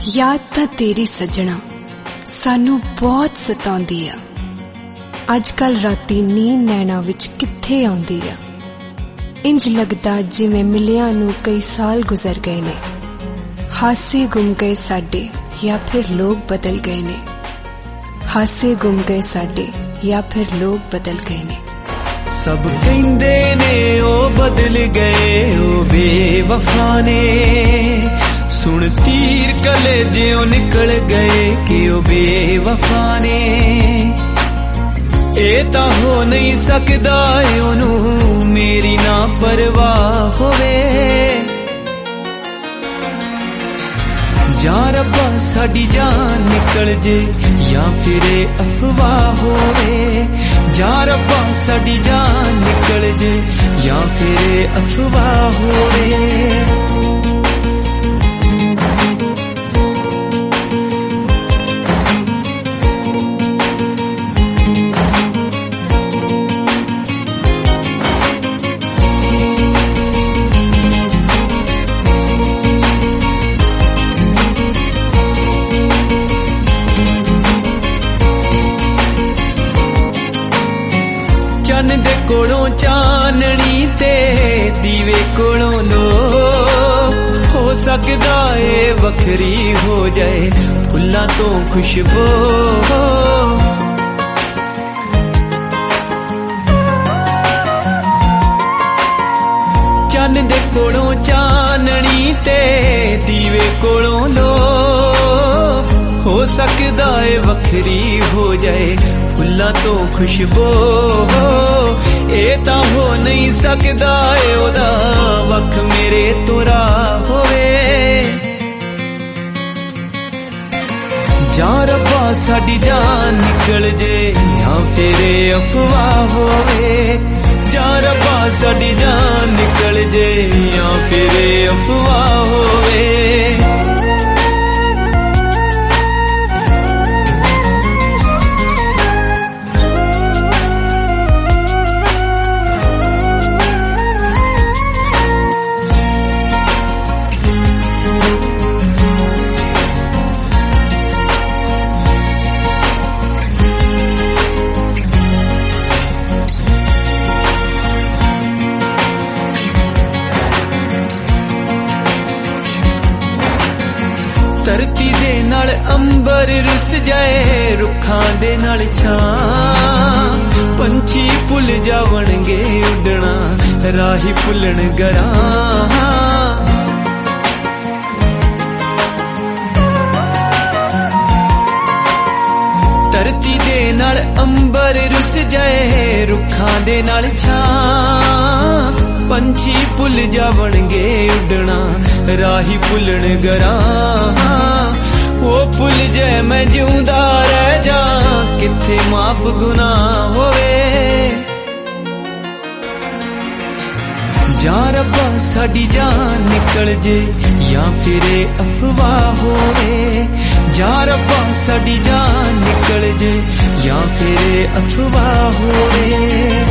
याद तां तेरी सजना सानू बहुत सताउंदी आ। अजकल राती नींद नैना विच कित्थे आउंदी आ। इंज लगदा जिवें मिलिया नू कई साल गुजर गए ने। हासे गुम गए साडे या फिर लोग बदल गए ने। हासे गुम गए साडे या फिर लोग बदल गए ने। सब कहंदे ने ओ बदल गए ओ बेवफा ने। सुन तीर कलेजों निकल गए कि ओ बेवफा ने। ए तां हो नहीं सकदा ओनू मेरी ना परवाह होवे। जा रब्बा साडी जान निकल जे या फिर अफवाह होवे। जा रब्बा साडी जान निकल जे या फिर अफवाह होवे। चन दे कोलों चाननी ते दीवे कोलों लो। हो सकदा ए वखरी हो जाए फुल्लां तो खुशबू। चन दे कोलों चाननी ते दीवे कोलों लो। हो सकदा ए वखरी हो जाए फुल्लां तो खुशबू। ए तां हो नहीं सकदा ए ओदा वख मेरे तोरा होवे। जा रब्बा साडी जान निकल जे या फिर अफवाह होवे। जा रब्बा साडी जान निकल जे या फिर अफवाह होवे। धरती दे नाल अंबर रुस जाए रुखां दे नाल छां। पंछी भुल जावणगे उड़ना राही भुलण गरां। धरती दे नाल अंबर रुस जाए रुखां दे नाल छां। पंछी भुल जावणगे उड़ना राही भुलण गरां। वो भुल जाए मैं जिउंदा रह जा किथे माफ गुनाह होवे। जा रब्बा साडी जान निकल जे या फिर अफवाह होवे। जा रब्बा साडी जान निकल जे या फिर अफवाह होवे।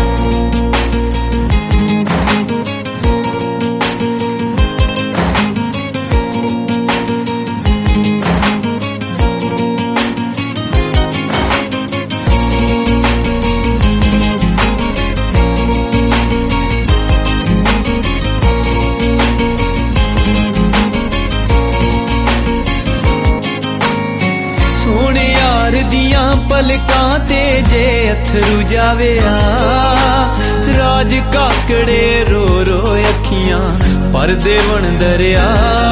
सोने यार दियां पलकां ते जे अथरू जावे आ। राज काकड़े रो रो अखियां परदे बन दरिया।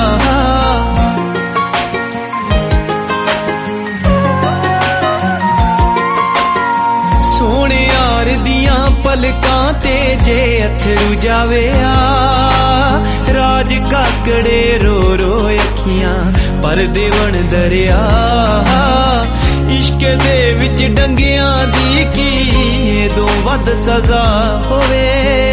सोने यार दियां पलकां ते जे अथरू जावे आ। राज काकड़े रो रो अखियां परदे बन दरिया। इश्क दे विच डंगियां दी की दो वध सजा होवे।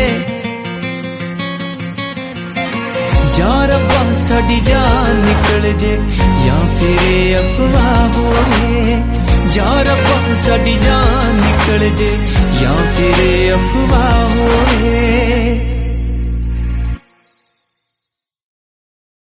जा रब्बा साडी जान निकल जे या फिर अफवाह होवे। जा रब्बा साडी जान निकल जे या फिर अफवाह होवे।